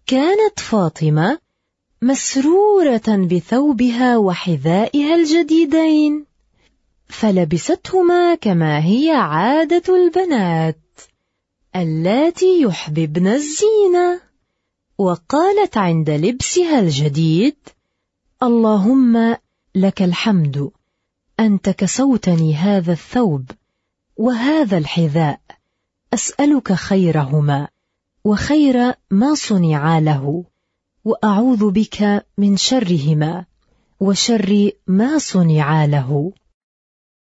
كانت فاطمة مسرورة بثوبها وحذائها الجديدين، فلبستهما كما هي عادة البنات اللاتي يحببن الزينة، وقالت عند لبسها الجديد: اللهم لك الحمد، أنت كسوتني هذا الثوب وهذا الحذاء، أسألك خيرهما وخير ما صنعا له، وأعوذ بك من شرهما وشر ما صنعا له.